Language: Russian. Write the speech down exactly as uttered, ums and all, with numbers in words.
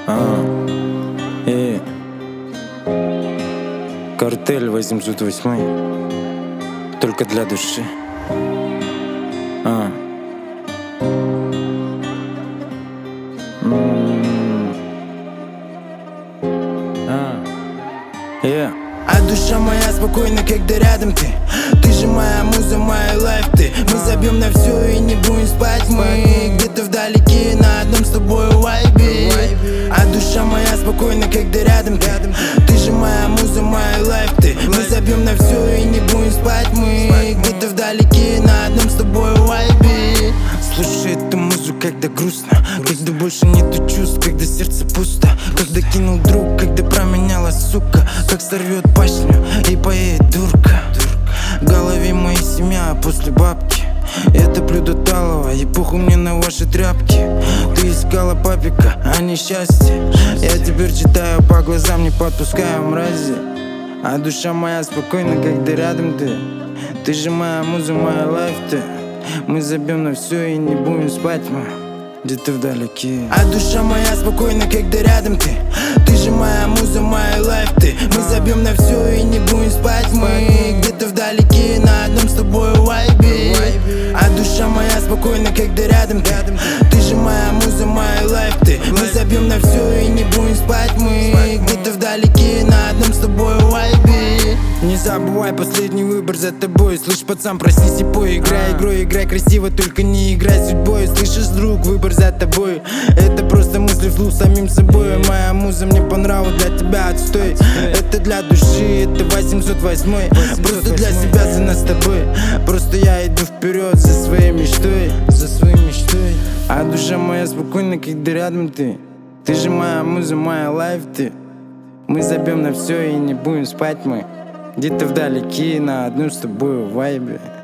А, и Картель восемьсот восемь, только для души. А. М-м-м. А. Yeah. А душа моя спокойна, когда рядом ты. Ты же моя муза, моя лайф ты. Мы забьем на все и не будем спать. Мы где-то вдалеке на одном с тобой вайбе. А душа моя спокойна, когда рядом ты. Ты же моя муза, моя лайф ты. Мы забьем на все и не будем спать. Мы где-то вдалеке на одном с тобой вайбе. Слушай эту музыку, когда грустно, когда больше нету чувств, когда сердце пусто, когда кинул друг, когда променяла сука, как сорвет пашню и поедет дурка. В голове моя семья, а после бабки я топлю до талого, и похуй мне на ваши тряпки. Ты искала папика, а не счастье. Я теперь читаю по глазам, не подпускаю мрази. А душа моя спокойна, когда рядом ты. Ты же моя муза, моя лайф ты. Мы забьем на все и не будем спать, мы где-то вдалеке. А душа моя спокойна, когда рядом ты. Ты же моя муза, моя лайф ты. Мы забьем на все и не будем спать, мы где-то вдалеке на одном с тобой вайбе. А душа моя спокойна, когда рядом ты. Ты же моя муза, моя лайф ты. Мы забьем на все и не будем спать, мы где-то вдалеке на одном с тобой вайбе. Не забывай, последний выбор за тобой. Слышь, пацан, проснись и поиграй игрой. Играй красиво, только не играй судьбой. Слышишь, друг, выбор за тобой. Это просто мысли вслух самим собой. Моя муза мне по нраву, для тебя отстой. Это для души, это восемьсот восемь. Просто для себя, за нас с тобой. Просто я иду вперед за своей мечтой. За своей мечтой. А душа моя спокойна, когда рядом ты. Ты же моя муза, моя лайф ты. Мы забьем на все и не будем спать, мы где-то вдалеке на одном с тобой вайбе.